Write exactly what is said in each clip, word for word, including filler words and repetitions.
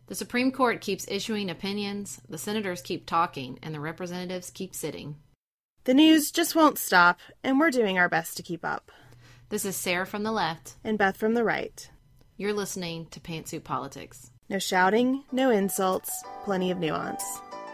The Supreme Court keeps issuing opinions, the senators keep talking, and the representatives keep sitting. The news just won't stop, and we're doing our best to keep up. This is Sarah from the left. And Beth from the right. You're listening to Pantsuit Politics. No shouting, no insults, plenty of nuance.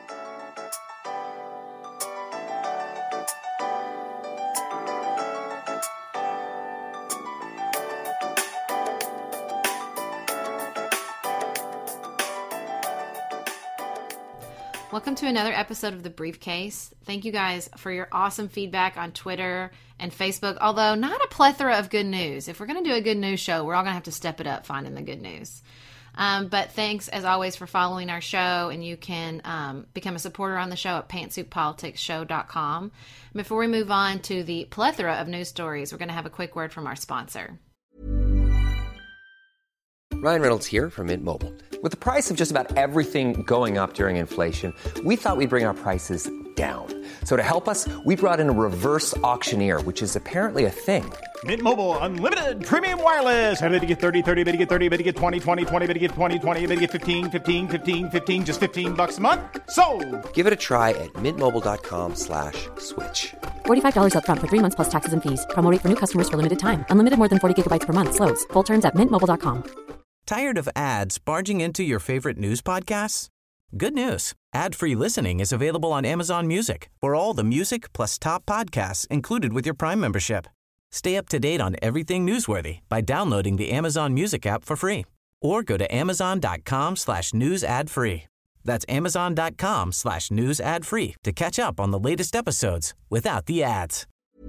Welcome to another episode of The Briefcase. Thank you guys for your awesome feedback on Twitter and Facebook, although not a plethora of good news. If we're going to do a good news show, we're all going to have to step it up finding the good news. Um, but thanks, as always, for following our show, and you can um, become a supporter on the show at pantsuit politics show dot com. Before we move on to the plethora of news stories, we're going to have a quick word from our sponsor. Ryan Reynolds here from Mint Mobile. With the price of just about everything going up during inflation, we thought we'd bring our prices down. So to help us, we brought in a reverse auctioneer, which is apparently a thing. Mint Mobile Unlimited Premium Wireless. How to get thirty, thirty, how to get thirty, how to get twenty, twenty, twenty, how to get twenty, twenty, how to get fifteen, fifteen, fifteen, fifteen, just fifteen bucks a month? Sold! Give it a try at mintmobile.com slash switch. forty-five dollars up front for three months plus taxes and fees. Promo rate for new customers for limited time. Unlimited more than forty gigabytes per month. Slows full terms at mint mobile dot com. Tired of ads barging into your favorite news podcasts? Good news. Ad-free listening is available on Amazon Music for all the music plus top podcasts included with your Prime membership. Stay up to date on everything newsworthy by downloading the Amazon Music app for free or go to amazon.com slash news ad free. That's amazon.com slash news ad free to catch up on the latest episodes without the ads.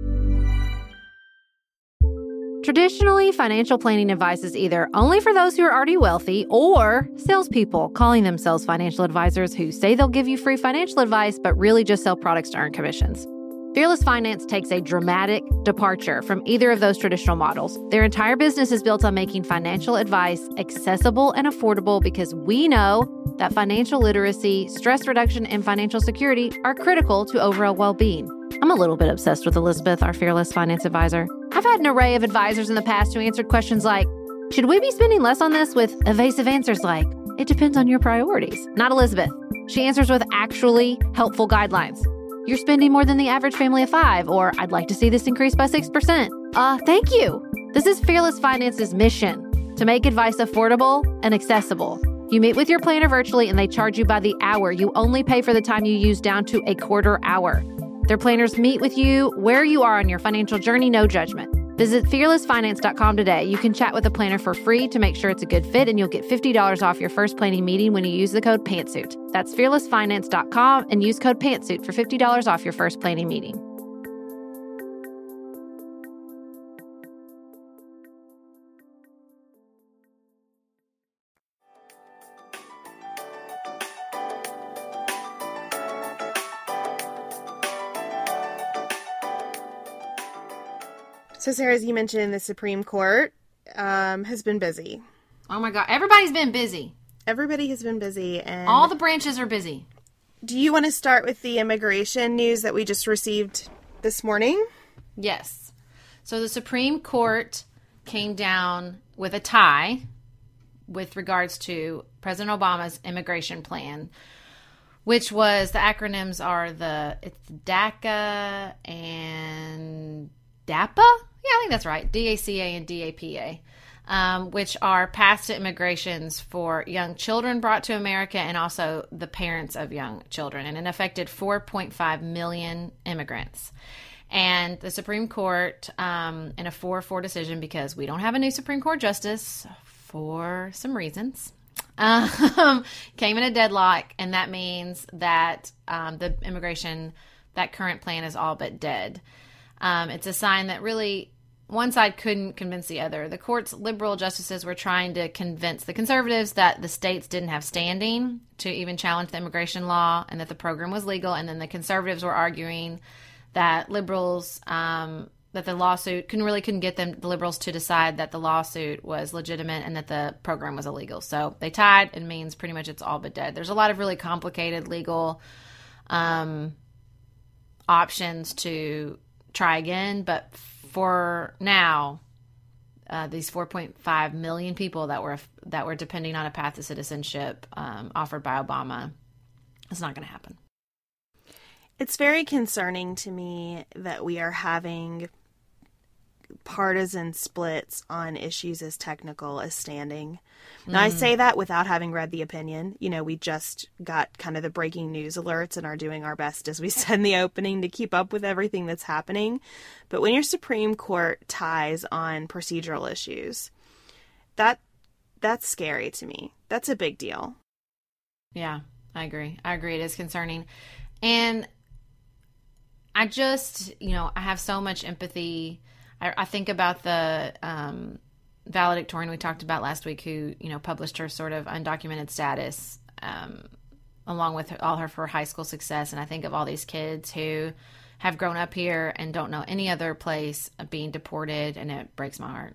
Traditionally, financial planning advice is either only for those who are already wealthy or salespeople calling themselves financial advisors who say they'll give you free financial advice but really just sell products to earn commissions. Fearless Finance takes a dramatic departure from either of those traditional models. Their entire business is built on making financial advice accessible and affordable because we know that financial literacy, stress reduction, and financial security are critical to overall well-being. I'm a little bit obsessed with Elizabeth, our Fearless Finance advisor. I've had an array of advisors in the past who answered questions like, should we be spending less on this, with evasive answers like, it depends on your priorities. Not Elizabeth. She answers with actually helpful guidelines. You're spending more than the average family of five, or I'd like to see this increase by six percent. Uh, thank you. This is Fearless Finance's mission, to make advice affordable and accessible. You meet with your planner virtually and they charge you by the hour. You only pay for the time you use down to a quarter hour. Their planners meet with you where you are on your financial journey, no judgment. Visit fearless finance dot com today. You can chat with a planner for free to make sure it's a good fit, and you'll get fifty dollars off your first planning meeting when you use the code PANTSUIT. That's fearless finance dot com and use code PANTSUIT for fifty dollars off your first planning meeting. So, Sarah, as you mentioned, the Supreme Court um, has been busy. Oh, my God. Everybody's been busy. Everybody has been busy. And all the branches are busy. Do you want to start with the immigration news that we just received this morning? Yes. So the Supreme Court came down with a tie with regards to President Obama's immigration plan, which was, the acronyms are the, it's DACA and DAPA? Yeah, I think that's right. D A C A and D A P A, um, which are paths to immigrations for young children brought to America and also the parents of young children. And it affected four point five million immigrants. And the Supreme Court, um, in a four four decision, because we don't have a new Supreme Court justice for some reasons, um, came in a deadlock. And that means that um, the immigration, that current plan is all but dead. Um, it's a sign that really one side couldn't convince the other. The court's liberal justices were trying to convince the conservatives that the states didn't have standing to even challenge the immigration law and that the program was legal. And then the conservatives were arguing that liberals, um, that the lawsuit couldn't really couldn't get them, the liberals, to decide that the lawsuit was legitimate and that the program was illegal. So they tied. It means pretty much it's all but dead. There's a lot of really complicated legal um, options to try again, but for now, uh, these four point five million people that were that were depending on a path to citizenship um, offered by Obama. It's not going to happen. It's very concerning to me that we are having partisan splits on issues as technical as standing. Now, mm. I say that without having read the opinion. You know, we just got kind of the breaking news alerts and are doing our best, as we said in the opening, to keep up with everything that's happening. But when your Supreme Court ties on procedural issues, that that's scary to me. That's a big deal. Yeah, I agree. I agree. It is concerning. And I just, you know, I have so much empathy. I, I think about the um, valedictorian we talked about last week who, you know, published her sort of undocumented status um, along with her, all her for high school success. And I think of all these kids who have grown up here and don't know any other place being deported, and it breaks my heart.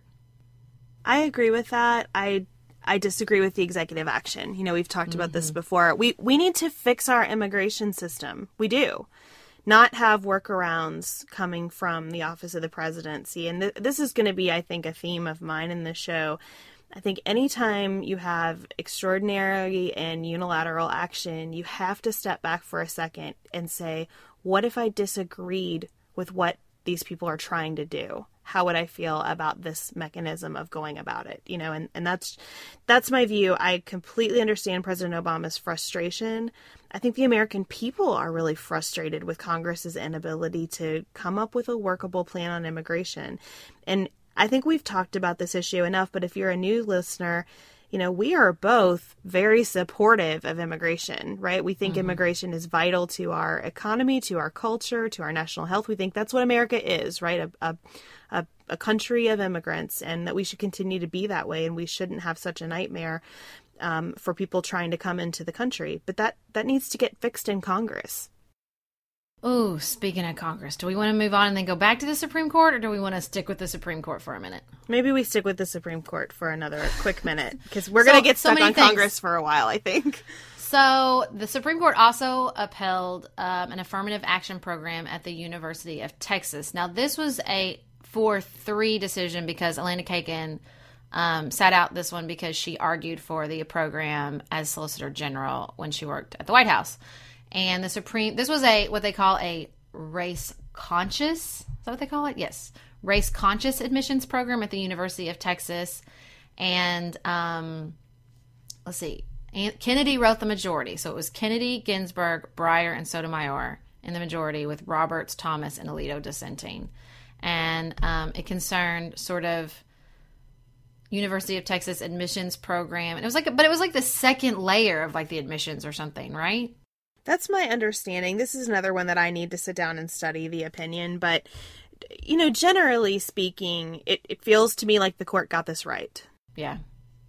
I agree with that. I I disagree with the executive action. You know, we've talked mm-hmm. about this before. We we need to fix our immigration system. We do. Not have workarounds coming from the office of the presidency. And th- this is going to be, I think, a theme of mine in this show. I think anytime you have extraordinary and unilateral action, you have to step back for a second and say, what if I disagreed with what these people are trying to do? How would I feel about this mechanism of going about it? You know, and, and that's that's my view. I completely understand President Obama's frustration. I think the American people are really frustrated with Congress's inability to come up with a workable plan on immigration. And I think we've talked about this issue enough, but if you're a new listener, you know, we are both very supportive of immigration, right? We think mm-hmm. immigration is vital to our economy, to our culture, to our national health. We think that's what America is, right? A, a, a, a country of immigrants, and that we should continue to be that way. And we shouldn't have such a nightmare um, for people trying to come into the country. But that, that needs to get fixed in Congress. Oh, speaking of Congress, do we want to move on and then go back to the Supreme Court, or do we want to stick with the Supreme Court for a minute? Maybe we stick with the Supreme Court for another quick minute, because we're so, going to get stuck so on things. Congress for a while, I think. So the Supreme Court also upheld um, an affirmative action program at the University of Texas. Now, this was a four three decision because Elena Kagan um, sat out this one because she argued for the program as Solicitor General when she worked at the White House. And the Supreme, this was a, what they call a race conscious, is that what they call it? Yes. Race conscious admissions program at the University of Texas. And, um, let's see, Kennedy wrote the majority. So it was Kennedy, Ginsburg, Breyer, and Sotomayor in the majority, with Roberts, Thomas, and Alito dissenting. And, um, it concerned sort of University of Texas admissions program. And it was like, but it was like the second layer of like the admissions or something, right? That's my understanding. This is another one that I need to sit down and study the opinion. But, you know, generally speaking, it, it feels to me like the court got this right. Yeah.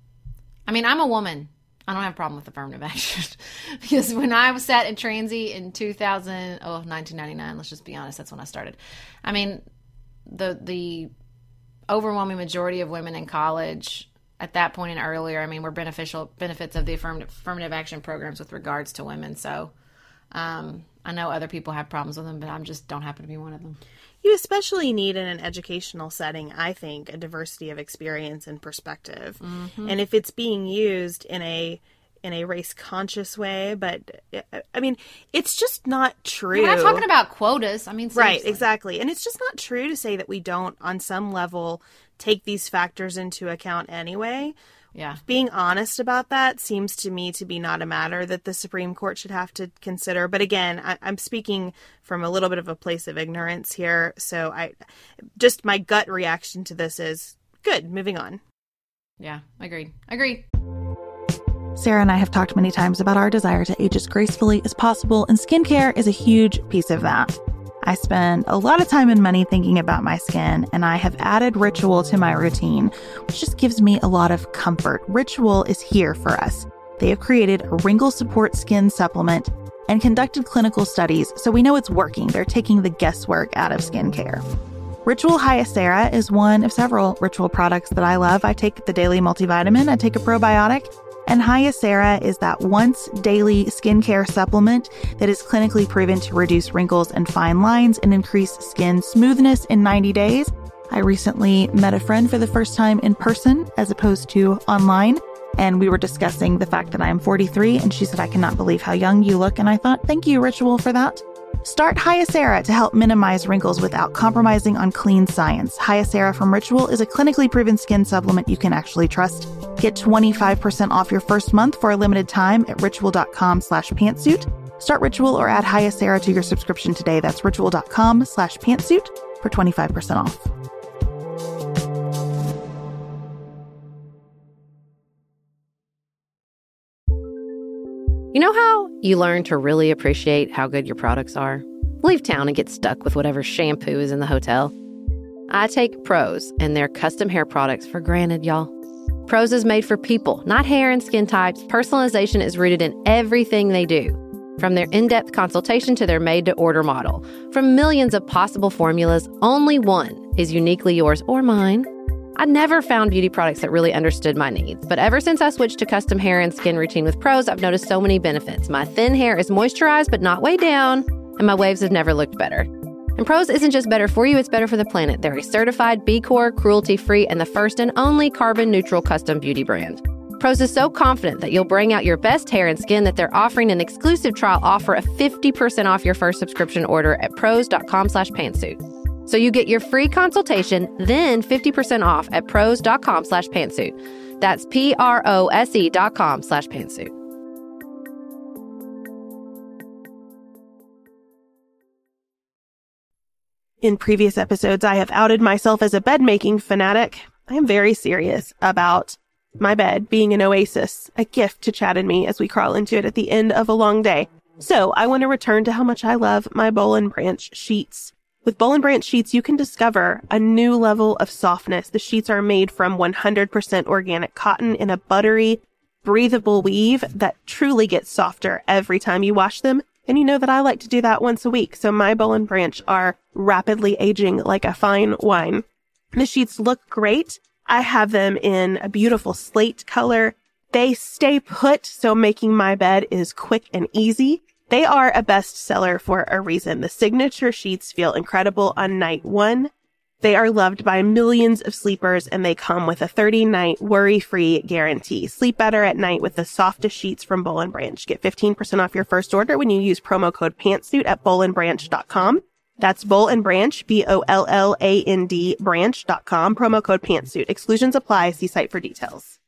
I mean, I'm a woman. I don't have a problem with affirmative action. Because when I was sat in Transy in two thousand, oh, nineteen ninety-nine, let's just be honest, that's when I started. I mean, the the overwhelming majority of women in college at that point and earlier, I mean, were beneficial benefits of the affirmative, affirmative action programs with regards to women. So, Um, I know other people have problems with them, but I just don't happen to be one of them. You especially need in an educational setting, I think, a diversity of experience and perspective. Mm-hmm. And if it's being used in a in a race conscious way, but I mean, it's just not true. We're not talking about quotas. I mean, seriously. Right, exactly. And it's just not true to say that we don't, on some level, take these factors into account anyway. Yeah. Being honest about that seems to me to be not a matter that the Supreme Court should have to consider. But again, I, I'm speaking from a little bit of a place of ignorance here. So I just my gut reaction to this is good. Moving on. Yeah, agreed. Agreed. Sarah and I have talked many times about our desire to age as gracefully as possible, and skincare is a huge piece of that. I spend a lot of time and money thinking about my skin, and I have added Ritual to my routine, which just gives me a lot of comfort. Ritual is here for us. They have created a wrinkle support skin supplement and conducted clinical studies, so we know it's working. They're taking the guesswork out of skincare. Ritual Hyacera is one of several Ritual products that I love. I take the daily multivitamin, I take a probiotic, and Hyacera is that once daily skincare supplement that is clinically proven to reduce wrinkles and fine lines and increase skin smoothness in ninety days. I recently met a friend for the first time in person as opposed to online, and we were discussing the fact that I am forty-three, and she said, I cannot believe how young you look, and I thought, thank you, Ritual, for that. Start Hyacera to help minimize wrinkles without compromising on clean science. Hyacera from Ritual is a clinically proven skin supplement you can actually trust. Get twenty-five percent off your first month for a limited time at ritual.com slash pantsuit. Start Ritual or add Hyacera to your subscription today. That's ritual.com slash pantsuit for twenty-five percent off. You know how you learn to really appreciate how good your products are? Leave town and get stuck with whatever shampoo is in the hotel. I take Prose and their custom hair products for granted, y'all. Prose is made for people, not hair and skin types. Personalization is rooted in everything they do. From their in-depth consultation to their made-to-order model. From millions of possible formulas, only one is uniquely yours or mine. I never found beauty products that really understood my needs, but ever since I switched to custom hair and skin routine with Prose, I've noticed so many benefits. My thin hair is moisturized but not weighed down, and my waves have never looked better. And Prose isn't just better for you, it's better for the planet. They're a certified B Corp, cruelty-free, and the first and only carbon-neutral custom beauty brand. Prose is so confident that you'll bring out your best hair and skin that they're offering an exclusive trial offer of fifty percent off your first subscription order at prose.com slash pantsuit. So you get your free consultation, then fifty percent off at prose.com slash pantsuit. That's P-R-O-S-E dot com slash pantsuit. In previous episodes, I have outed myself as a bed-making fanatic. I am very serious about my bed being an oasis, a gift to Chad and me as we crawl into it at the end of a long day. So I want to return to how much I love my Boll and Branch sheets. With Boll and Branch sheets, you can discover a new level of softness. The sheets are made from one hundred percent organic cotton in a buttery, breathable weave that truly gets softer every time you wash them. And you know that I like to do that once a week, so my Boll and Branch are rapidly aging like a fine wine. The sheets look great. I have them in a beautiful slate color. They stay put, so making my bed is quick and easy. They are a bestseller for a reason. The signature sheets feel incredible on night one. They are loved by millions of sleepers, and they come with a thirty-night worry-free guarantee. Sleep better at night with the softest sheets from Boll and Branch. Get fifteen percent off your first order when you use promo code PANTSUIT at boll and branch dot com. That's Boll and Branch, B O L L A N D, branch dot com, promo code PANTSUIT. Exclusions apply. See site for details.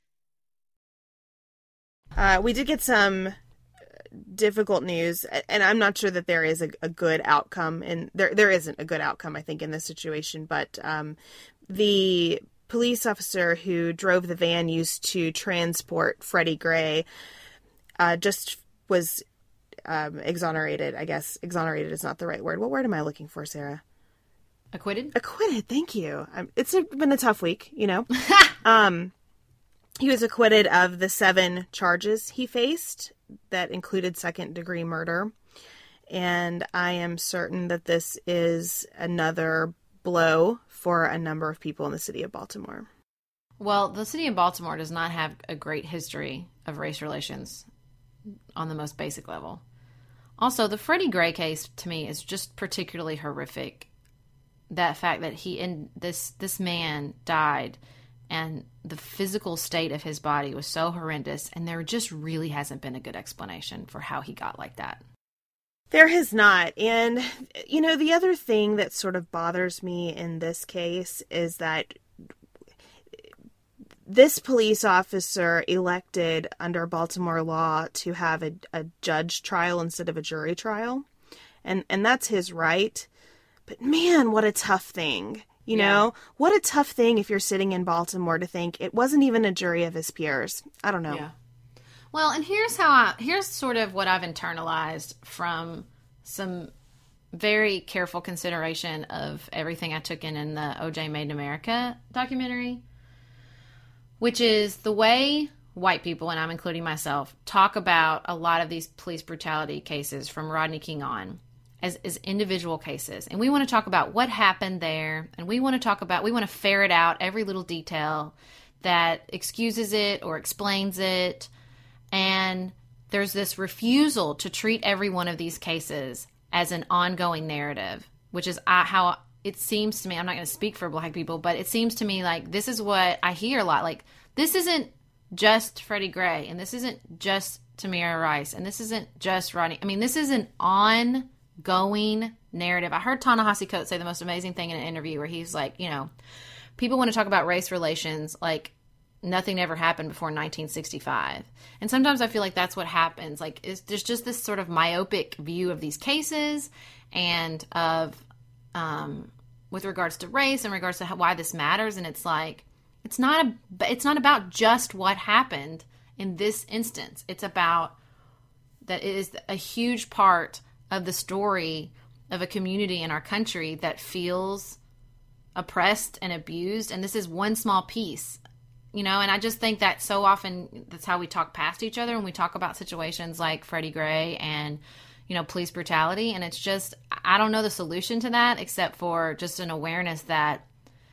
Uh, we did get some difficult news, and I'm not sure that there is a, a good outcome, and there there isn't a good outcome, I think, in this situation, but um, the police officer who drove the van used to transport Freddie Gray uh, just was um, exonerated, I guess. Exonerated is not the right word. What word am I looking for, Sarah? Acquitted? Acquitted, thank you. Um, it's a, been a tough week, you know. um, he was acquitted of the seven charges he faced that included second-degree murder, and I am certain that this is another blow for a number of people in the city of Baltimore. Well, the city of Baltimore does not have a great history of race relations on the most basic level. Also, the Freddie Gray case, to me, is just particularly horrific. That fact that he and this this man died, and the physical state of his body was so horrendous, and there just really hasn't been a good explanation for how he got like that. There has not. And, you know, the other thing that sort of bothers me in this case is that this police officer elected under Baltimore law to have a, a judge trial instead of a jury trial. And, and that's his right. But man, what a tough thing. You yeah. know, what a tough thing if you're sitting in Baltimore to think it wasn't even a jury of his peers. I don't know. Yeah. Well, and here's how I, here's sort of what I've internalized from some very careful consideration of everything I took in in the O J Made in America documentary, which is the way white people, and I'm including myself, talk about a lot of these police brutality cases from Rodney King on as, as individual cases. And we want to talk about what happened there, and we want to talk about, we want to ferret out every little detail that excuses it or explains it. And there's this refusal to treat every one of these cases as an ongoing narrative, which is how it seems to me, I'm not going to speak for Black people, but it seems to me like this is what I hear a lot. Like, this isn't just Freddie Gray, and this isn't just Tamir Rice, and this isn't just Rodney. I mean, this is an ongoing narrative. I heard Ta-Nehisi Coates say the most amazing thing in an interview where he's like, you know, people want to talk about race relations like nothing ever happened before nineteen sixty-five. And sometimes I feel like that's what happens. Like, it's, there's just this sort of myopic view of these cases and of, um, with regards to race and regards to how, why this matters. And it's like, it's not, a, it's not about just what happened in this instance. It's about that it is a huge part of the story of a community in our country that feels oppressed and abused. And this is one small piece. You know, and I just think that so often that's how we talk past each other when we talk about situations like Freddie Gray and, you know, police brutality. And it's just, I don't know the solution to that except for just an awareness that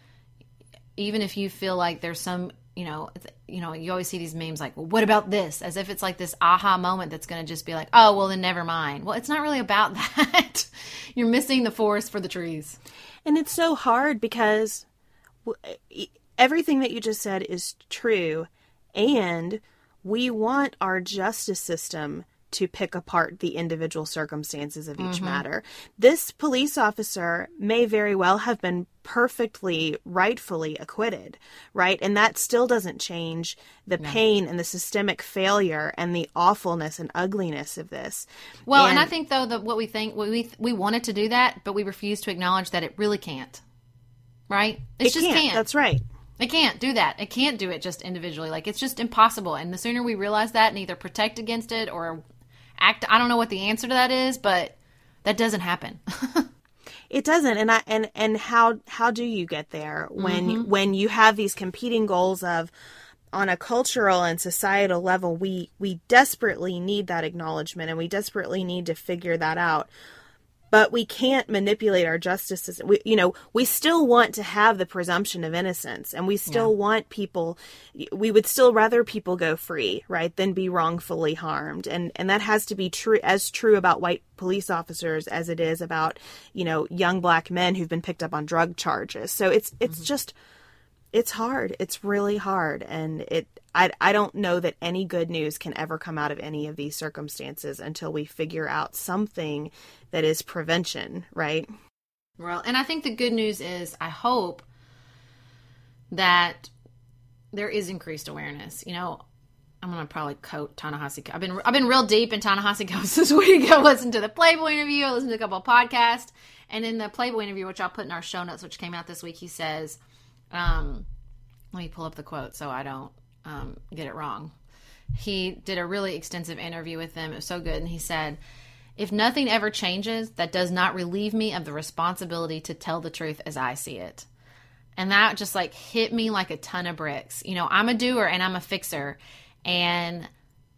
even if you feel like there's some, you know, you know, you always see these memes like, well, what about this? As if it's like this aha moment that's going to just be like, oh, well, then never mind. Well, it's not really about that. You're missing the forest for the trees. And it's so hard because everything that you just said is true, and we want our justice system to pick apart the individual circumstances of each mm-hmm. matter. This police officer may very well have been perfectly, rightfully acquitted, right? And that still doesn't change the no. pain and the systemic failure and the awfulness and ugliness of this. Well, and, and I think, though, that what we think, we we wanted to do that, but we refuse to acknowledge that it really can't, right? It, it just can't. can't. That's right. It can't do that. It can't do it just individually. Like, it's just impossible. And the sooner we realize that and either protect against it or act, I don't know what the answer to that is, but that doesn't happen. It doesn't. And I, and, and how, how do you get there when, mm-hmm. when you have these competing goals of, on a cultural and societal level, we, we desperately need that acknowledgement and we desperately need to figure that out. But we can't manipulate our justice system. We, you know, we still want to have the presumption of innocence, and we still yeah. want people, we would still rather people go free, right, than be wrongfully harmed. And and that has to be true, as true about white police officers as it is about, you know, young Black men who've been picked up on drug charges. So it's it's mm-hmm. just, it's hard. It's really hard. And it, I, I don't know that any good news can ever come out of any of these circumstances until we figure out something that is prevention, right? Well, and I think the good news is, I hope that there is increased awareness. You know, I'm going to probably quote Ta-Nehisi. I've been I've been real deep in Ta-Nehisi Coates this week. I listened to the Playboy interview. I listened to a couple of podcasts. And in the Playboy interview, which I'll put in our show notes, which came out this week, he says, um, let me pull up the quote so I don't um, get it wrong. He did a really extensive interview with them. It was so good. And he said, if nothing ever changes, that does not relieve me of the responsibility to tell the truth as I see it. And that just like hit me like a ton of bricks. You know, I'm a doer and I'm a fixer. And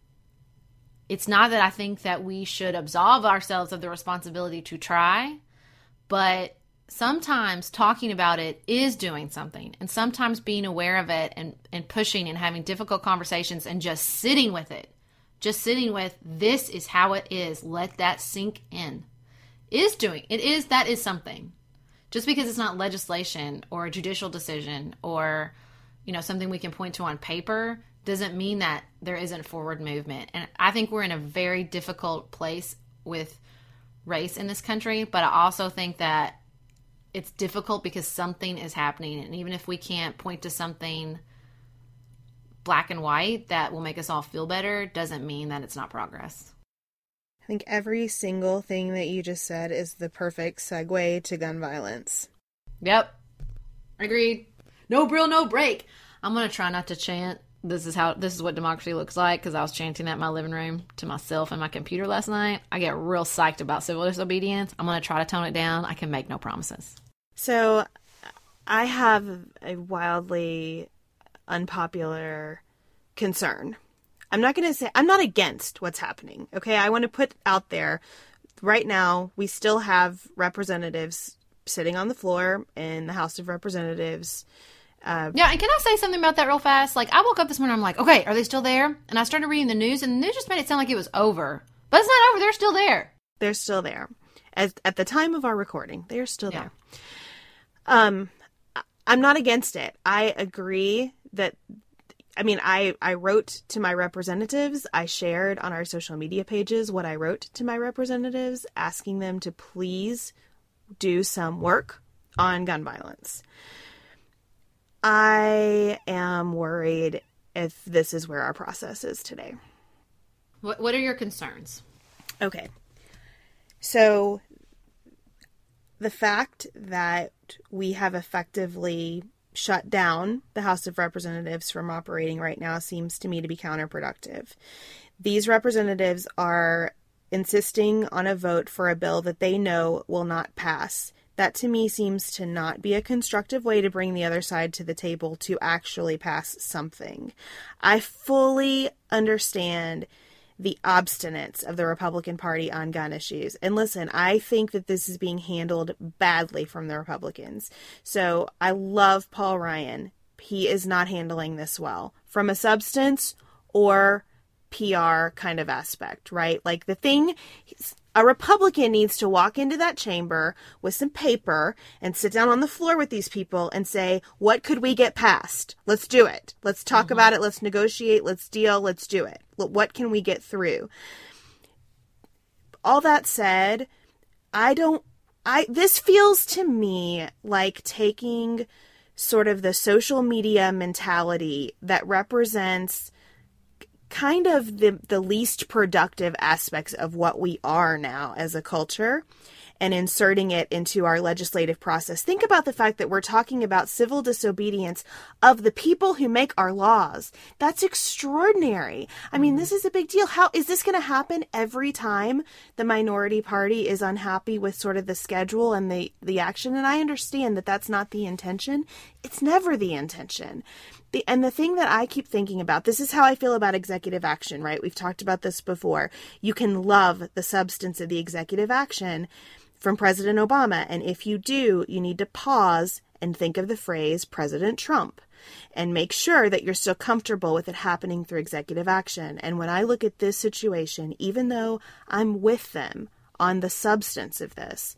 it's not that I think that we should absolve ourselves of the responsibility to try, but sometimes talking about it is doing something. And sometimes being aware of it and, and pushing and having difficult conversations and just sitting with it. Just sitting with, this is how it is. Let that sink in. Is doing. It is, that is something. Just because it's not legislation or a judicial decision or, you know, something we can point to on paper doesn't mean that there isn't forward movement. And I think we're in a very difficult place with race in this country, but I also think that it's difficult because something is happening. And even if we can't point to something black and white that will make us all feel better, doesn't mean that it's not progress. I think every single thing that you just said is the perfect segue to gun violence. Yep. Agreed. No brill, no break. I'm going to try not to chant, this is how, this is what democracy looks like, because I was chanting that in my living room to myself and my computer last night. I get real psyched about civil disobedience. I'm going to try to tone it down. I can make no promises. So I have a wildly unpopular concern. I'm not going to say, I'm not against what's happening. Okay. I want to put out there right now, we still have representatives sitting on the floor in the House of Representatives. Uh, yeah. And can I say something about that real fast? Like, I woke up this morning, I'm like, okay, are they still there? And I started reading the news and the news just made it sound like it was over, but it's not over. They're still there. They're still there. As, at the time of our recording, they're still yeah. there. Um, I'm not against it. I agree that, I mean, I, I wrote to my representatives. I shared on our social media pages what I wrote to my representatives, asking them to please do some work on gun violence. I am worried if this is where our process is today. What What are your concerns? Okay. So the fact that we have effectively shut down the House of Representatives from operating right now seems to me to be counterproductive. These representatives are insisting on a vote for a bill that they know will not pass. That to me seems to not be a constructive way to bring the other side to the table to actually pass something. I fully understand the obstinance of the Republican Party on gun issues. And listen, I think that this is being handled badly from the Republicans. So I love Paul Ryan. He is not handling this well from a substance or P R kind of aspect, right? Like the thing, a Republican needs to walk into that chamber with some paper and sit down on the floor with these people and say, what could we get passed? Let's do it. Let's talk mm-hmm. about it. Let's negotiate. Let's deal. Let's do it. What can we get through? All that said, I don't, I, this feels to me like taking sort of the social media mentality that represents kind of the, the least productive aspects of what we are now as a culture and inserting it into our legislative process. Think about the fact that we're talking about civil disobedience of the people who make our laws. That's extraordinary. I mean, this is a big deal. How is this going to happen every time the minority party is unhappy with sort of the schedule and the, the action? And I understand that that's not the intention. It's never the intention. The, and the thing that I keep thinking about, this is how I feel about executive action, right? We've talked about this before. You can love the substance of the executive action from President Obama. And if you do, you need to pause and think of the phrase President Trump and make sure that you're still comfortable with it happening through executive action. And when I look at this situation, even though I'm with them on the substance of this,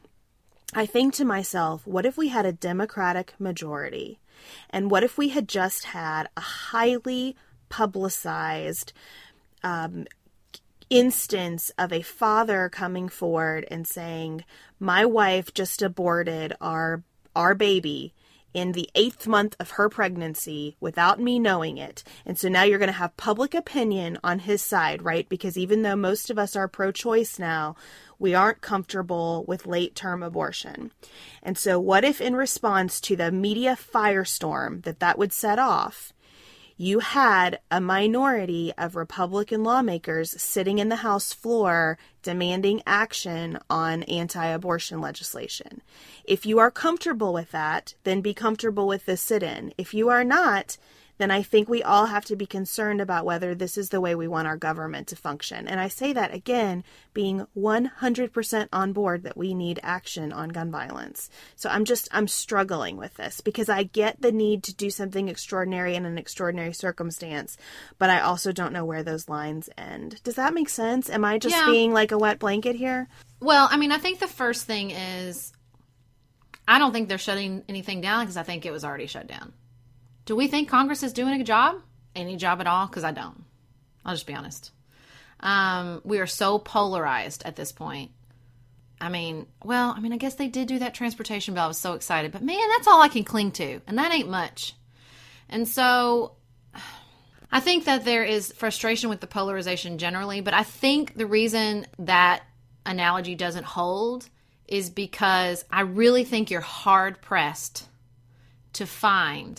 I think to myself, what if we had a Democratic majority? And what if we had just had a highly publicized um, instance of a father coming forward and saying, my wife just aborted our our baby in the eighth month of her pregnancy without me knowing it. And so now you're going to have public opinion on his side, right? Because even though most of us are pro-choice now, we aren't comfortable with late-term abortion. And so what if in response to the media firestorm that that would set off, you had a minority of Republican lawmakers sitting in the House floor demanding action on anti-abortion legislation? If you are comfortable with that, then be comfortable with the sit-in. If you are not, then I think we all have to be concerned about whether this is the way we want our government to function. And I say that, again, being one hundred percent on board that we need action on gun violence. So I'm just, I'm struggling with this because I get the need to do something extraordinary in an extraordinary circumstance, but I also don't know where those lines end. Does that make sense? Am I just yeah. being like a wet blanket here? Well, I mean, I think the first thing is, I don't think they're shutting anything down because I think it was already shut down. Do we think Congress is doing a job? Any job at all? Because I don't. I'll just be honest. Um, we are so polarized at this point. I mean, well, I mean, I guess they did do that transportation bill. I was so excited. But man, that's all I can cling to. And that ain't much. And so I think that there is frustration with the polarization generally. But I think the reason that analogy doesn't hold is because I really think you're hard-pressed to find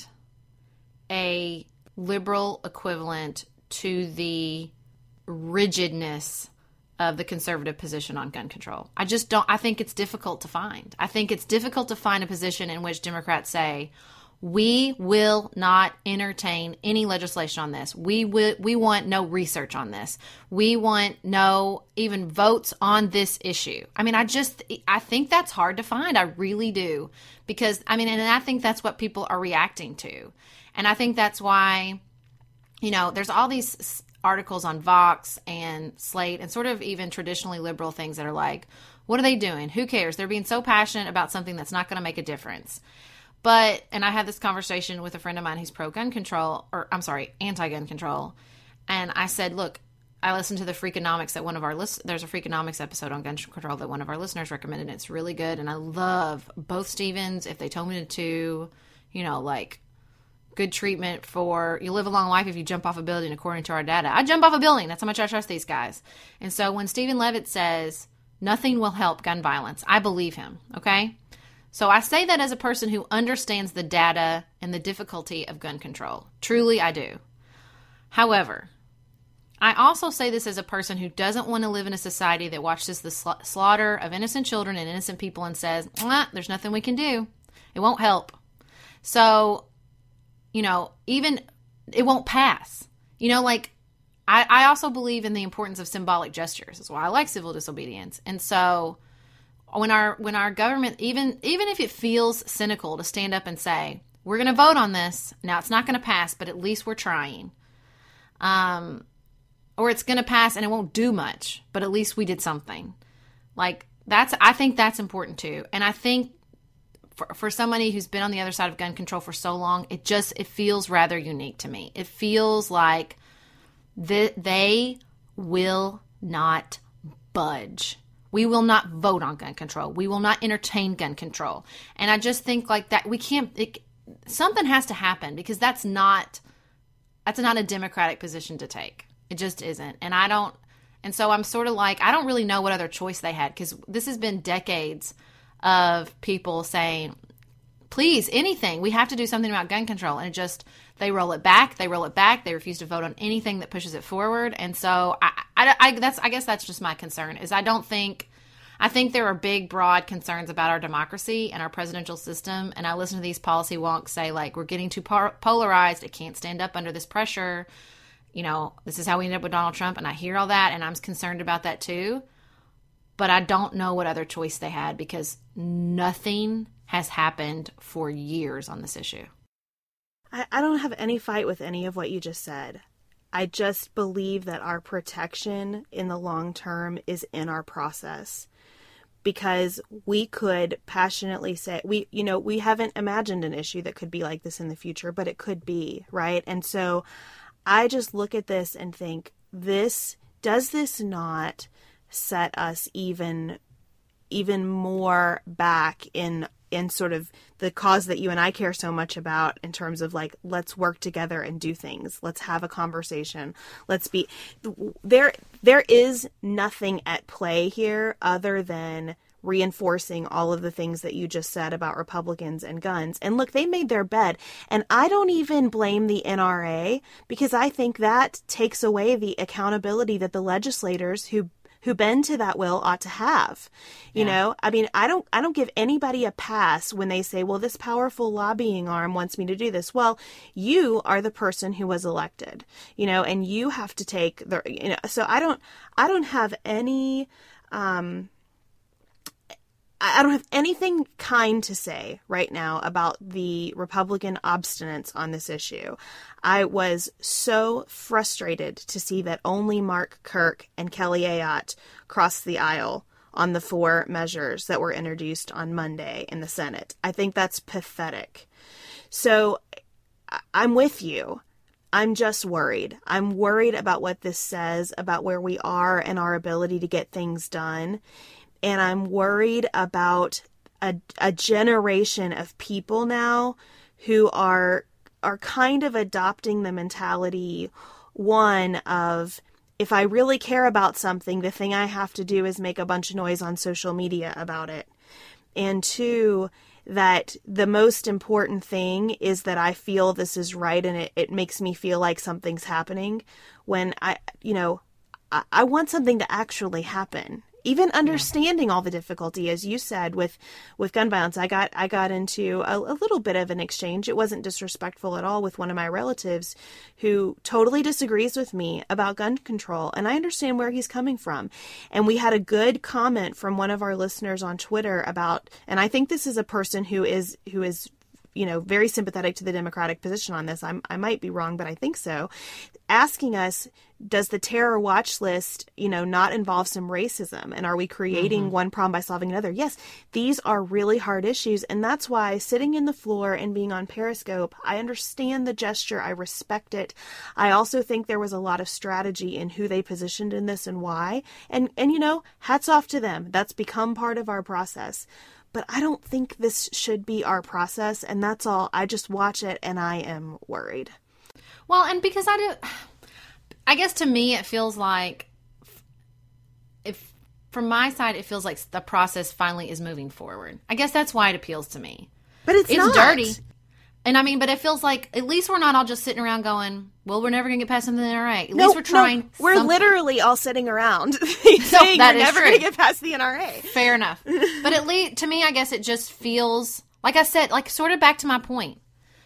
a liberal equivalent to the rigidness of the conservative position on gun control. I just don't, I think it's difficult to find. I think it's difficult to find a position in which Democrats say, we will not entertain any legislation on this. We will, we want no research on this. We want no even votes on this issue. I mean, I just, I think that's hard to find. I really do. Because, I mean, and I think that's what people are reacting to. And I think that's why, you know, there's all these articles on Vox and Slate and sort of even traditionally liberal things that are like, what are they doing? Who cares? They're being so passionate about something that's not going to make a difference. But, and I had this conversation with a friend of mine who's pro-gun control, or I'm sorry, anti-gun control. And I said, look, I listened to the Freakonomics that one of our list. There's a Freakonomics episode on gun control that one of our listeners recommended. It's really good. And I love both Stevens. If they told me to, you know, like good treatment for, you live a long life if you jump off a building, according to our data. I jump off a building. That's how much I trust these guys. And so when Stephen Levitt says nothing will help gun violence, I believe him. Okay. So I say that as a person who understands the data and the difficulty of gun control. Truly, I do. However, I also say this as a person who doesn't want to live in a society that watches the sla- slaughter of innocent children and innocent people and says, ah, there's nothing we can do. It won't help. So, you know, even it won't pass. You know, like, I, I also believe in the importance of symbolic gestures. That's why I like civil disobedience. And so when our when our government, even even if it feels cynical to stand up and say, we're going to vote on this, now it's not going to pass, but at least we're trying. Um, or it's going to pass and it won't do much, but at least we did something. Like, that's, I think that's important too. And I think for, for somebody who's been on the other side of gun control for so long, it just, it feels rather unique to me. It feels like the, they will not budge. We will not vote on gun control. We will not entertain gun control. And I just think like that, we can't, it, something has to happen because that's not, that's not a democratic position to take. It just isn't. And I don't, and so I'm sort of like, I don't really know what other choice they had because this has been decades of people saying, please, anything, we have to do something about gun control. And it just, they roll it back, they roll it back. They refuse to vote on anything that pushes it forward. And so I, I, I that's, I guess that's just my concern is I don't think, I think there are big, broad concerns about our democracy and our presidential system. And I listen to these policy wonks say like, we're getting too par- polarized. It can't stand up under this pressure. You know, this is how we ended up with Donald Trump. And I hear all that and I'm concerned about that too. But I don't know what other choice they had because nothing has happened for years on this issue. I, I don't have any fight with any of what you just said. I just believe that our protection in the long term is in our process. Because we could passionately say, we, you know, we haven't imagined an issue that could be like this in the future, but it could be, right? And so I just look at this and think, this, does this not set us even, even more back in, in sort of the cause that you and I care so much about in terms of like, let's work together and do things. Let's have a conversation. Let's be there. There is nothing at play here other than reinforcing all of the things that you just said about Republicans and guns. And look, they made their bed. And I don't even blame the N R A because I think that takes away the accountability that the legislators who who bend to that will ought to have. You yeah. know, I mean, I don't I don't give anybody a pass when they say, well, this powerful lobbying arm wants me to do this. Well, you are the person who was elected, you know, and you have to take the, you know, so I don't I don't have any um I don't have anything kind to say right now about the Republican obstinance on this issue. I was so frustrated to see that only Mark Kirk and Kelly Ayotte crossed the aisle on the four measures that were introduced on Monday in the Senate. I think that's pathetic. So I'm with you. I'm just worried. I'm worried about what this says about where we are and our ability to get things done. And I'm worried about a, a generation of people now who are are kind of adopting the mentality, one, of if I really care about something, the thing I have to do is make a bunch of noise on social media about it. And two, that the most important thing is that I feel this is right and it, it makes me feel like something's happening when I, you know, I, I want something to actually happen. Even understanding all the difficulty, as you said, with, with gun violence, I got I got into a, a little bit of an exchange. It wasn't disrespectful at all with one of my relatives who totally disagrees with me about gun control. And I understand where he's coming from. And we had a good comment from one of our listeners on Twitter about, and I think this is a person who is who is you know, very sympathetic to the Democratic position on this. I'm, I might be wrong, but I think so. Asking us, does the terror watch list, you know, not involve some racism? And are we creating mm-hmm. one problem by solving another? Yes, these are really hard issues. And that's why sitting in the floor and being on Periscope, I understand the gesture. I respect it. I also think there was a lot of strategy in who they positioned in this and why. And, and you know, hats off to them. That's become part of our process. But I don't think this should be our process. And that's all. I just watch it and I am worried. Well, and because I do... I guess to me, it feels like, if from my side, it feels like the process finally is moving forward. I guess that's why it appeals to me. But it's, it's not. dirty. And I mean, but it feels like at least we're not all just sitting around going, well, we're never going to get past something in the N R A. At no, least we're trying. No, we're something. literally all sitting around saying so we're never going to get past the N R A. Fair enough. But at least, to me, I guess it just feels, like I said, like sort of back to my point.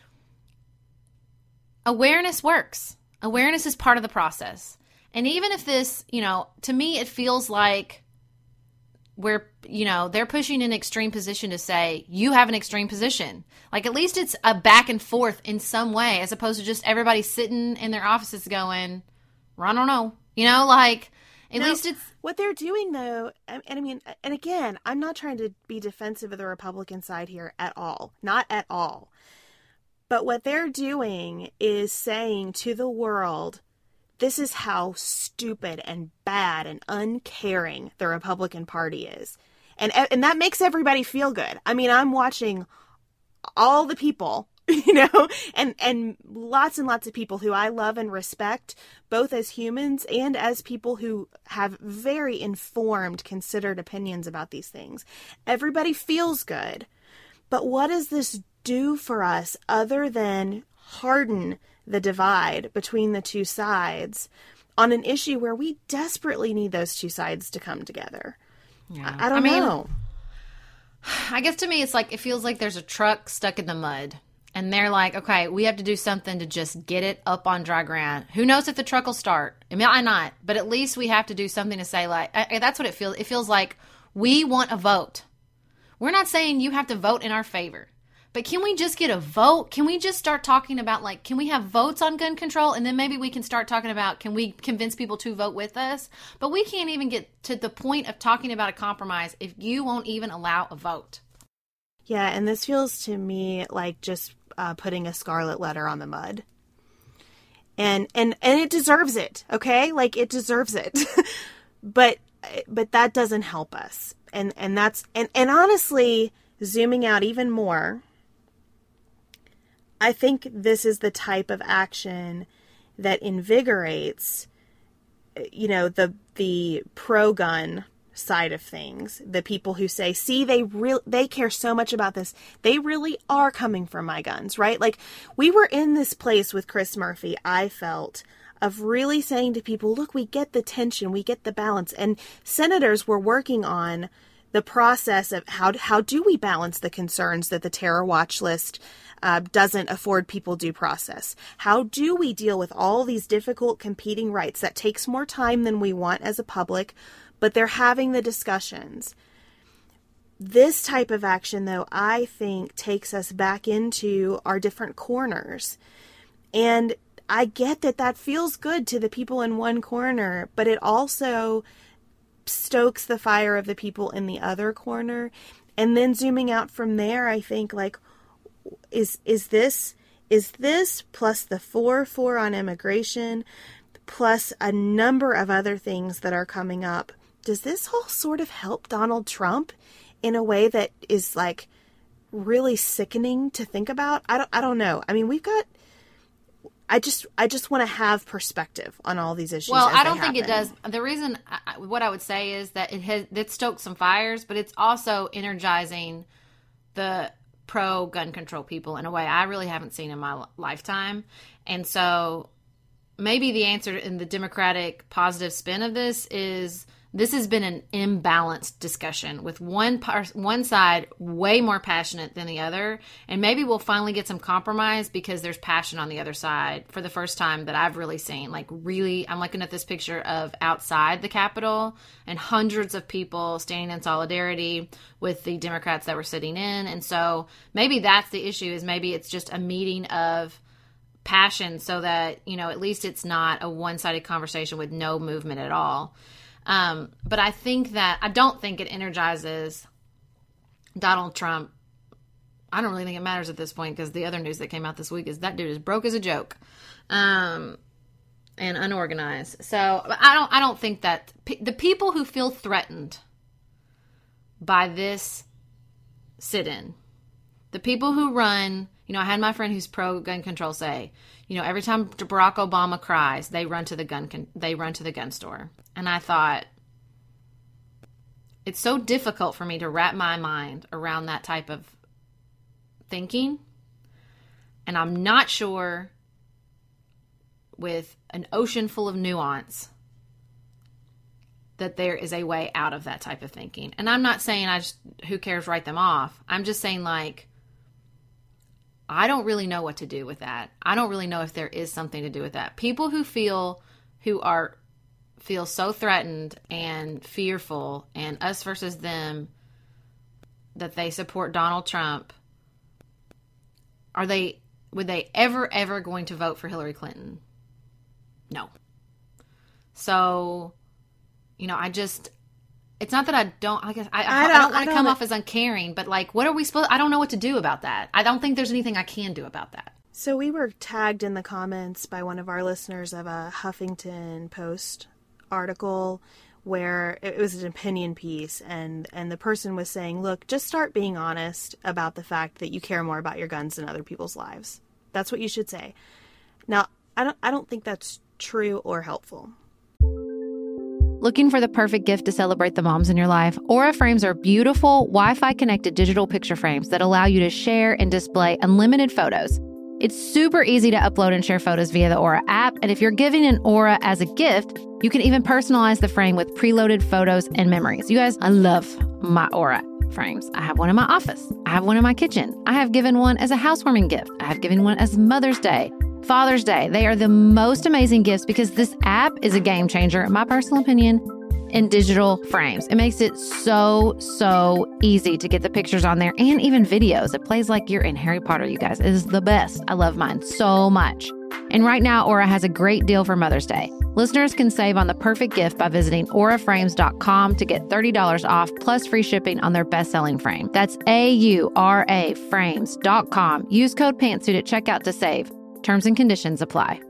Awareness works. Awareness is part of the process. And even if this, you know, to me, it feels like we're, you know, they're pushing an extreme position to say, you have an extreme position. Like, at least it's a back and forth in some way, as opposed to just everybody sitting in their offices going, I don't know. You know, like, at no, least it's... What they're doing, though, and, and I mean, and again, I'm not trying to be defensive of the Republican side here at all. Not at all. But what they're doing is saying to the world, this is how stupid and bad and uncaring the Republican Party is. And and that makes everybody feel good. I mean, I'm watching all the people, you know, and, and lots and lots of people who I love and respect, both as humans and as people who have very informed, considered opinions about these things. Everybody feels good. But what does this do for us other than harden the divide between the two sides on an issue where we desperately need those two sides to come together? Yeah. I, I don't I mean, know. I guess to me, it's like, it feels like there's a truck stuck in the mud and they're like, okay, we have to do something to just get it up on dry ground. Who knows if the truck will start? It might not, but at least we have to do something to say, like, I, that's what it feels. It feels like we want a vote. We're not saying you have to vote in our favor. But can we just get a vote? Can we just start talking about, like, can we have votes on gun control? And then maybe we can start talking about, can we convince people to vote with us? But we can't even get to the point of talking about a compromise if you won't even allow a vote. Yeah, and this feels to me like just uh, putting a scarlet letter on the mud. And, and, and it deserves it, okay? Like, it deserves it. but but that doesn't help us. And, and that's, and, and honestly, zooming out even more, I think this is the type of action that invigorates, you know, the the pro-gun side of things. The people who say, see, they really they care so much about this. They really are coming for my guns, right? Like, we were in this place with Chris Murphy, I felt, of really saying to people, look, we get the tension, we get the balance. And senators were working on the process of how how do we balance the concerns that the terror watch list uh, doesn't afford people due process? How do we deal with all these difficult competing rights? That takes more time than we want as a public, but they're having the discussions. This type of action, though, I think takes us back into our different corners. And I get that that feels good to the people in one corner, but it also stokes the fire of the people in the other corner. And then zooming out from there, I think, like, is is this is this plus the four four on immigration, plus a number of other things that are coming up, does this all sort of help Donald Trump in a way that is, like, really sickening to think about? I don't I don't know. I mean, we've got I just I just want to have perspective on all these issues. Well, as I don't they think it happen. does. The reason, I, what I would say is that it has it stoked some fires, but it's also energizing the pro-gun control people in a way I really haven't seen in my lifetime. And so maybe the answer in the Democratic positive spin of this is this has been an imbalanced discussion with one par- one side way more passionate than the other. And maybe we'll finally get some compromise because there's passion on the other side for the first time that I've really seen. Like, really, I'm looking at this picture of outside the Capitol and hundreds of people standing in solidarity with the Democrats that were sitting in. And so maybe that's the issue, is maybe it's just a meeting of passion so that, you know, at least it's not a one-sided conversation with no movement at all. Um, but I think that, I don't think it energizes Donald Trump. I don't really think it matters at this point, because the other news that came out this week is that dude is broke as a joke, um, and unorganized. So I don't, I don't think that p- the people who feel threatened by this sit-in, the people who run, you know, I had my friend who's pro-gun control say, you know, every time Barack Obama cries, they run to the gun, con- they run to the gun store. And I thought, it's so difficult for me to wrap my mind around that type of thinking. And I'm not sure, with an ocean full of nuance, that there is a way out of that type of thinking. And I'm not saying I just, who cares, write them off. I'm just saying, like, I don't really know what to do with that. I don't really know if there is something to do with that. People who feel, who are, feel so threatened and fearful and us versus them, that they support Donald Trump, are they, would they ever, ever going to vote for Hillary Clinton? No. So, you know, I just, it's not that I don't, I guess, I, I, I don't, don't want to come off as uncaring, but like, what are we supposed, I don't know what to do about that. I don't think there's anything I can do about that. So we were tagged in the comments by one of our listeners of a Huffington Post article where it was an opinion piece, and, and the person was saying, look, just start being honest about the fact that you care more about your guns than other people's lives. That's what you should say. Now, I don't, I don't think that's true or helpful. Looking for the perfect gift to celebrate the moms in your life? Aura frames are beautiful, Wi-Fi connected digital picture frames that allow you to share and display unlimited photos. It's super easy to upload and share photos via the Aura app, and if you're giving an Aura as a gift, you can even personalize the frame with preloaded photos and memories. You guys, I love my Aura frames. I have one in my office. I have one in my kitchen. I have given one as a housewarming gift. I have given one as Mother's Day, Father's Day. They are the most amazing gifts because this app is a game changer, in my personal opinion, in digital frames. It makes it so, so easy to get the pictures on there and even videos. It plays like you're in Harry Potter, you guys. It is the best. I love mine so much. And right now, Aura has a great deal for Mother's Day. Listeners can save on the perfect gift by visiting aura frames dot com to get thirty dollars off plus free shipping on their best-selling frame. That's A U R A frames dot com. Use code PANTSUIT at checkout to save. Terms and conditions apply.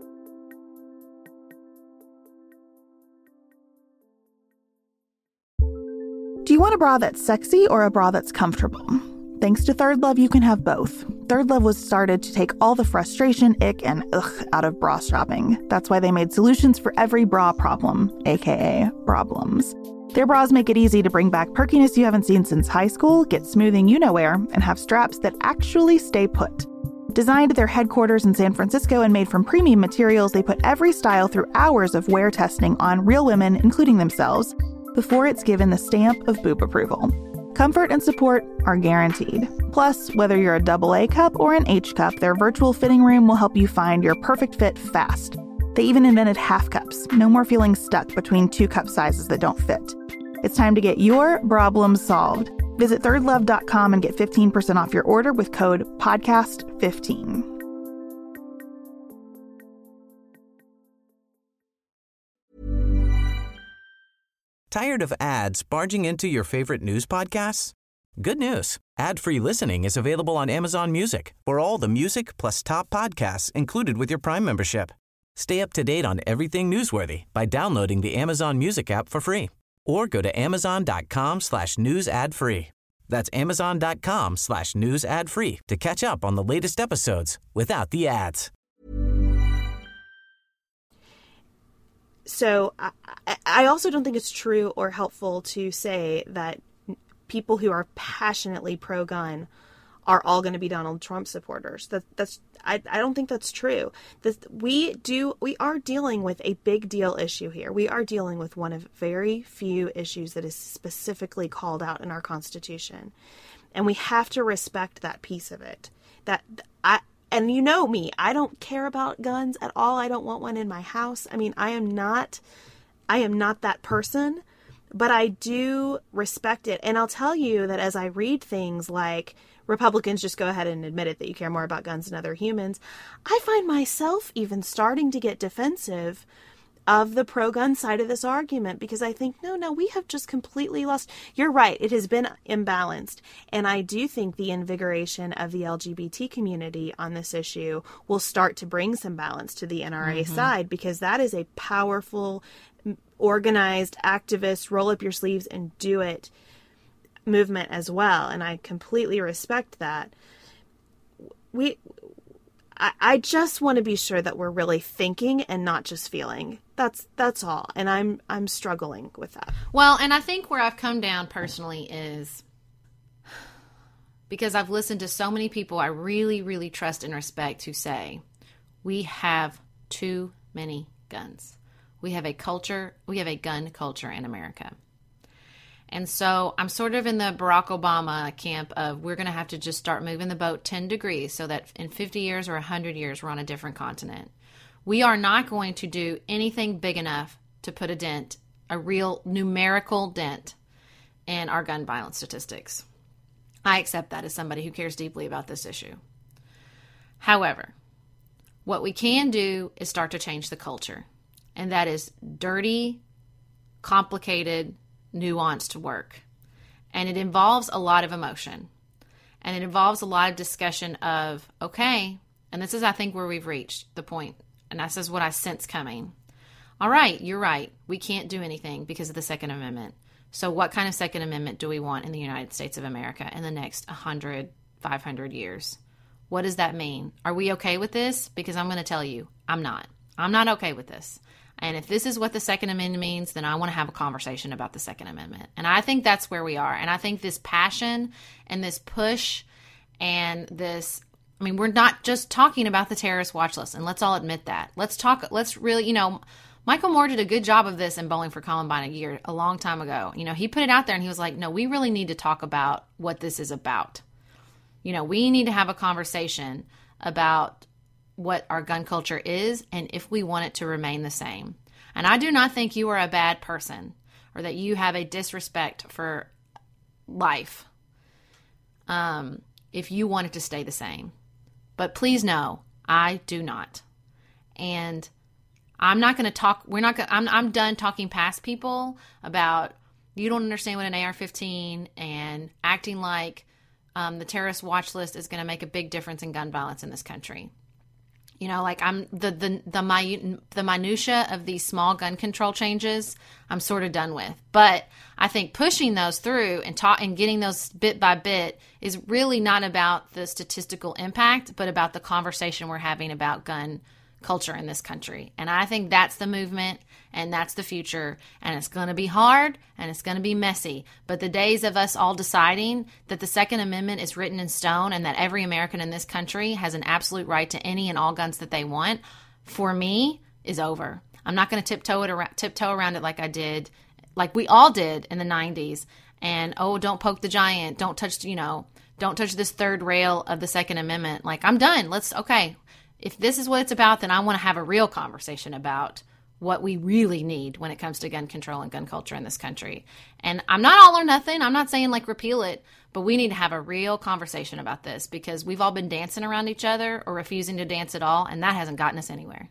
Do you want a bra that's sexy or a bra that's comfortable? Thanks to Third Love, you can have both. Third Love was started to take all the frustration, ick, and ugh out of bra shopping. That's why they made solutions for every bra problem, aka problems. Their bras make it easy to bring back perkiness you haven't seen since high school, get smoothing you-know-where, and have straps that actually stay put. Designed at their headquarters in San Francisco and made from premium materials, they put every style through hours of wear testing on real women, including themselves, before it's given the stamp of boob approval. Comfort and support are guaranteed. Plus, whether you're a double A cup or an H cup, their virtual fitting room will help you find your perfect fit fast. They even invented half cups. No more feeling stuck between two cup sizes that don't fit. It's time to get your problems solved. Visit third love dot com and get fifteen percent off your order with code podcast fifteen. Tired of ads barging into your favorite news podcasts? Good news. Ad-free listening is available on Amazon Music for all the music plus top podcasts included with your Prime membership. Stay up to date on everything newsworthy by downloading the Amazon Music app for free or go to amazon.com slash news ad free. That's amazon.com slash news ad free to catch up on the latest episodes without the ads. So I, I also don't think it's true or helpful to say that people who are passionately pro-gun are all going to be Donald Trump supporters. That that's I, I don't think that's true. This, we do we are dealing with a big deal issue here. We are dealing with one of very few issues that is specifically called out in our Constitution, and we have to respect that piece of it. That I. And you know me, I don't care about guns at all. I don't want one in my house. I mean, I am not, I am not that person, but I do respect it. And I'll tell you that as I read things like Republicans just go ahead and admit it, that you care more about guns than other humans. I find myself even starting to get defensive of the pro-gun side of this argument, because I think, no, no, we have just completely lost. You're right. It has been imbalanced. And I do think the invigoration of the L G B T community on this issue will start to bring some balance to the N R A mm-hmm. side, because that is a powerful, organized, activist, roll up your sleeves and do it movement as well. And I completely respect that. We... I just want to be sure that we're really thinking and not just feeling. That's that's all. And I'm I'm struggling with that. Well, and I think where I've come down personally is because I've listened to so many people I really, really trust and respect who say, we have too many guns. We have a culture, we have a gun culture in America. And so I'm sort of in the Barack Obama camp of we're going to have to just start moving the boat ten degrees so that in fifty years or one hundred years, we're on a different continent. We are not going to do anything big enough to put a dent, a real numerical dent in our gun violence statistics. I accept that as somebody who cares deeply about this issue. However, what we can do is start to change the culture. And that is dirty, complicated, nuanced work. And it involves a lot of emotion. And it involves a lot of discussion of, okay, and this is, I think, where we've reached the point. And this is what I sense coming. All right, you're right. We can't do anything because of the Second Amendment. So what kind of Second Amendment do we want in the United States of America in the next one hundred, five hundred years? What does that mean? Are we okay with this? Because I'm going to tell you, I'm not. I'm not okay with this. And if this is what the Second Amendment means, then I want to have a conversation about the Second Amendment. And I think that's where we are. And I think this passion and this push and this, I mean, we're not just talking about the terrorist watch list. And let's all admit that. Let's talk, let's really, you know, Michael Moore did a good job of this in Bowling for Columbine a year, a long time ago. You know, he put it out there and he was like, no, we really need to talk about what this is about. You know, we need to have a conversation about what our gun culture is and if we want it to remain the same. And I do not think you are a bad person or that you have a disrespect for life um, if you want it to stay the same. But please know, I do not. And I'm not going to talk, we're not going to, I'm, I'm done talking past people about you don't understand what an A R fifteen and acting like um, the terrorist watch list is going to make a big difference in gun violence in this country. You know, like I'm the the the, my, the minutia of these small gun control changes, I'm sort of done with. But I think pushing those through and ta- and getting those bit by bit is really not about the statistical impact, but about the conversation we're having about gun culture in this country. And I think that's the movement and that's the future. And it's going to be hard and it's going to be messy. But the days of us all deciding that the Second Amendment is written in stone and that every American in this country has an absolute right to any and all guns that they want, for me, is over. I'm not going to tiptoe it around, tiptoe around it like I did, like we all did in the nineties. And, oh, don't poke the giant. Don't touch, you know, don't touch this third rail of the Second Amendment. Like, I'm done. Let's, okay. If this is what it's about, then I want to have a real conversation about what we really need when it comes to gun control and gun culture in this country. And I'm not all or nothing. I'm not saying like repeal it, but we need to have a real conversation about this because we've all been dancing around each other or refusing to dance at all, and that hasn't gotten us anywhere.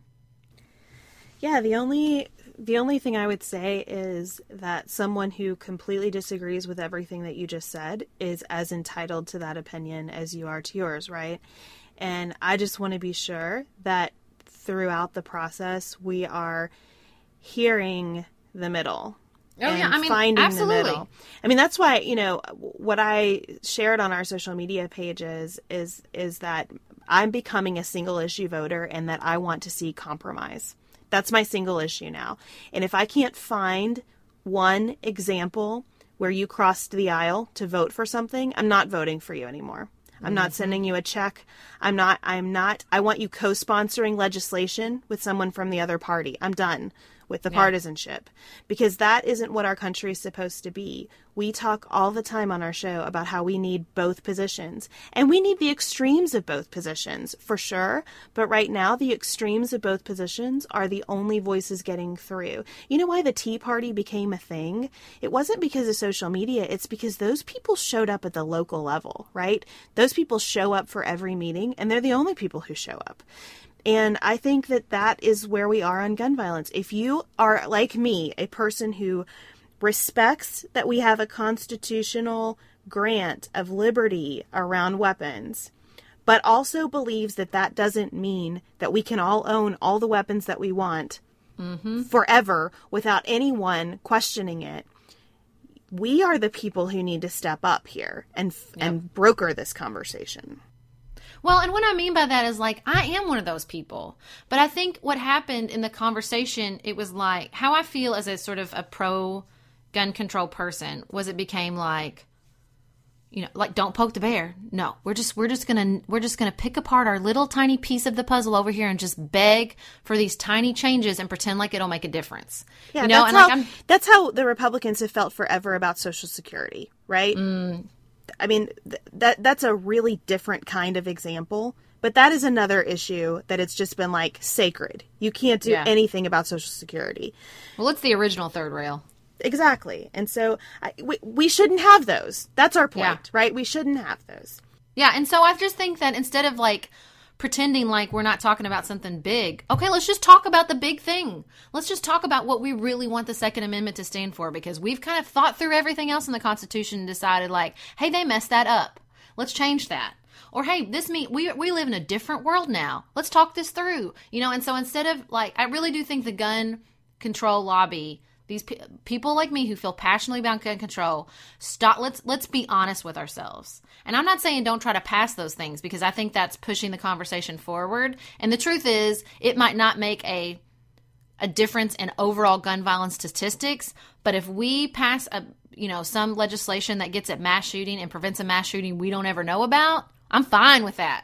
Yeah, the only the only thing I would say is that someone who completely disagrees with everything that you just said is as entitled to that opinion as you are to yours, right? And I just want to be sure that throughout the process, we are hearing the middle. Oh, and yeah. I mean, finding absolutely. the middle. I mean, that's why, you know, what I shared on our social media pages is, is that I'm becoming a single issue voter and that I want to see compromise. That's my single issue now. And if I can't find one example where you crossed the aisle to vote for something, I'm not voting for you anymore. I'm not sending you a check. I'm not, I'm not, I want you co-sponsoring legislation with someone from the other party. I'm done with the Yeah. partisanship, because that isn't what our country is supposed to be. We talk all the time on our show about how we need both positions, and we need the extremes of both positions for sure. But right now, the extremes of both positions are the only voices getting through. You know why the Tea Party became a thing? It wasn't because of social media. It's because those people showed up at the local level, right? Those people show up for every meeting, and they're the only people who show up. And I think that that is where we are on gun violence. If you are, like me, a person who respects that we have a constitutional grant of liberty around weapons, but also believes that that doesn't mean that we can all own all the weapons that we want mm-hmm. forever without anyone questioning it, we are the people who need to step up here and yep. and broker this conversation. Well, and what I mean by that is, like, I am one of those people. But I think what happened in the conversation, it was like, how I feel as a sort of a pro-gun control person was it became like, you know, like, don't poke the bear. No, we're just we're just gonna we're just gonna pick apart our little tiny piece of the puzzle over here and just beg for these tiny changes and pretend like it'll make a difference. Yeah, you know, that's and how like I'm, that's how the Republicans have felt forever about Social Security, right? Mm, I mean, th- that that's a really different kind of example, but that is another issue that it's just been like sacred. You can't do Yeah. anything about Social Security. well, it's the original third rail. Exactly. And so I, we, we shouldn't have those. That's our point, Yeah. right? We shouldn't have those. Yeah, and so I just think that instead of like pretending like we're not talking about something big, okay, let's just talk about the big thing. Let's just talk about what we really want the Second Amendment to stand for, because we've kind of thought through everything else in the Constitution and decided like, hey, they messed that up. Let's change that. Or, hey, this mean we we live in a different world now. Let's talk this through. You know, and so instead of like, I really do think the gun control lobby, these pe- people like me who feel passionately about gun control, stop. Let's let's be honest with ourselves. And I'm not saying don't try to pass those things, because I think that's pushing the conversation forward. And the truth is, it might not make a a difference in overall gun violence statistics, but if we pass a you know some legislation that gets at mass shooting and prevents a mass shooting we don't ever know about, I'm fine with that.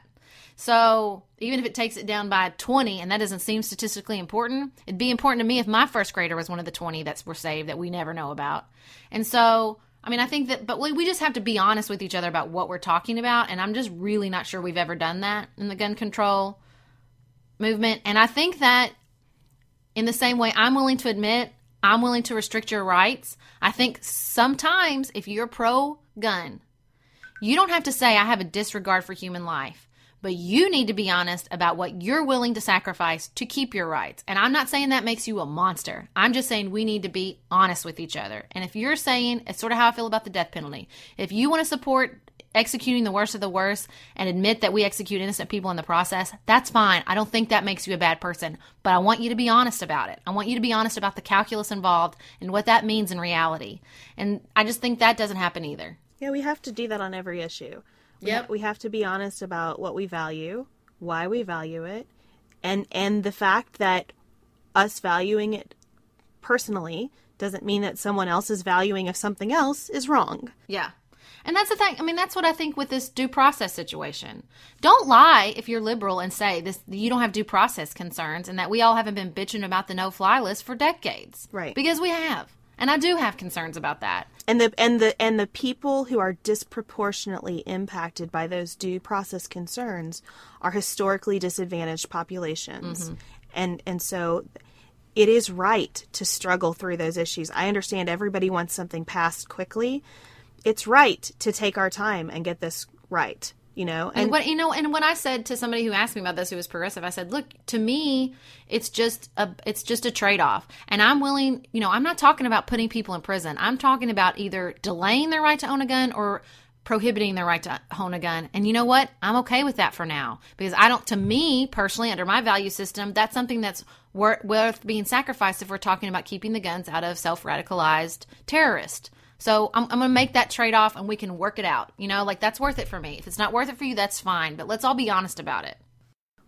So even if it takes it down by twenty, and that doesn't seem statistically important, it'd be important to me if my first grader was one of the twenty that were saved that we never know about. And so, I mean, I think that, but we, we just have to be honest with each other about what we're talking about. And I'm just really not sure we've ever done that in the gun control movement. And I think that in the same way I'm willing to admit I'm willing to restrict your rights, I think sometimes if you're pro-gun, you don't have to say I have a disregard for human life, but you need to be honest about what you're willing to sacrifice to keep your rights. And I'm not saying that makes you a monster. I'm just saying we need to be honest with each other. And if you're saying, it's sort of how I feel about the death penalty, if you want to support executing the worst of the worst and admit that we execute innocent people in the process, that's fine. I don't think that makes you a bad person, but I want you to be honest about it. I want you to be honest about the calculus involved and what that means in reality. And I just think that doesn't happen either. Yeah, we have to do that on every issue. We Yep. ha- we have to be honest about what we value, why we value it, and and the fact that us valuing it personally doesn't mean that someone else's valuing of something else is wrong. Yeah. And that's the thing. I mean, that's what I think with this due process situation. Don't lie if you're liberal and say this you don't have due process concerns and that we all haven't been bitching about the no-fly list for decades. Right. Because we have. And I do have concerns about that. And the and the and the people who are disproportionately impacted by those due process concerns are historically disadvantaged populations. Mm-hmm. And and so it is right to struggle through those issues. I understand everybody wants something passed quickly. It's right to take our time and get this right, you know. And, and what you know, and when I said to somebody who asked me about this, who was progressive, I said, "Look, to me, it's just a it's just a trade-off, and I'm willing. You know, I'm not talking about putting people in prison. I'm talking about either delaying their right to own a gun or prohibiting their right to own a gun. And you know what? I'm okay with that for now, because I don't. To me personally, under my value system, that's something that's worth, worth being sacrificed if we're talking about keeping the guns out of self-radicalized terrorists." So I'm, I'm going to make that trade-off and we can work it out. You know, like that's worth it for me. If it's not worth it for you, that's fine. But let's all be honest about it.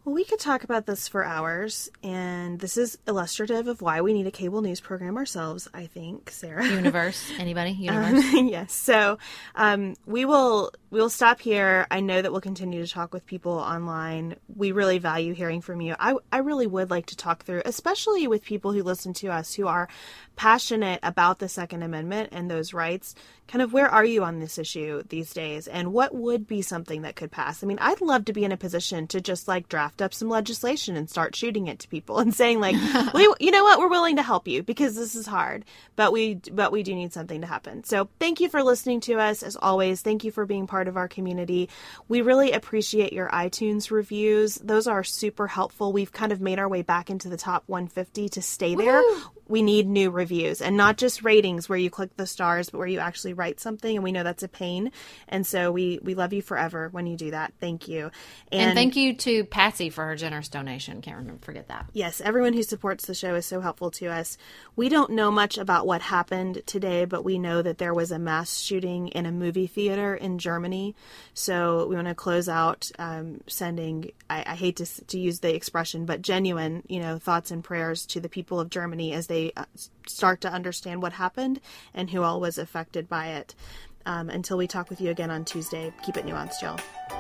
Well, we could talk about this for hours, and this is illustrative of why we need a cable news program ourselves, I think, Sarah. Universe. Anybody? Universe? Um, yes. So um, we will we'll stop here. I know that we'll continue to talk with people online. We really value hearing from you. I, I really would like to talk through, especially with people who listen to us who are passionate about the Second Amendment and those rights. Kind of where are you on this issue these days, and what would be something that could pass? I mean, I'd love to be in a position to just like draft up some legislation and start shooting it to people and saying like, we, you know what, we're willing to help you because this is hard, but we but we do need something to happen. So thank you for listening to us. As always, thank you for being part of our community. We really appreciate your iTunes reviews. Those are super helpful. We've kind of made our way back into the top one fifty to stay there. Woo! We need new reviews, and not just ratings where you click the stars, but where you actually write something. And we know that's a pain. And so we, we love you forever when you do that. Thank you. And, and thank you to Patsy for her generous donation. Can't remember, forget that. Yes. Everyone who supports the show is so helpful to us. We don't know much about what happened today, but we know that there was a mass shooting in a movie theater in Germany. So we want to close out um, sending, I, I hate to, to use the expression, but genuine, you know, thoughts and prayers to the people of Germany as they They start to understand what happened and who all was affected by it. Um, until we talk with you again on Tuesday, keep it nuanced, y'all.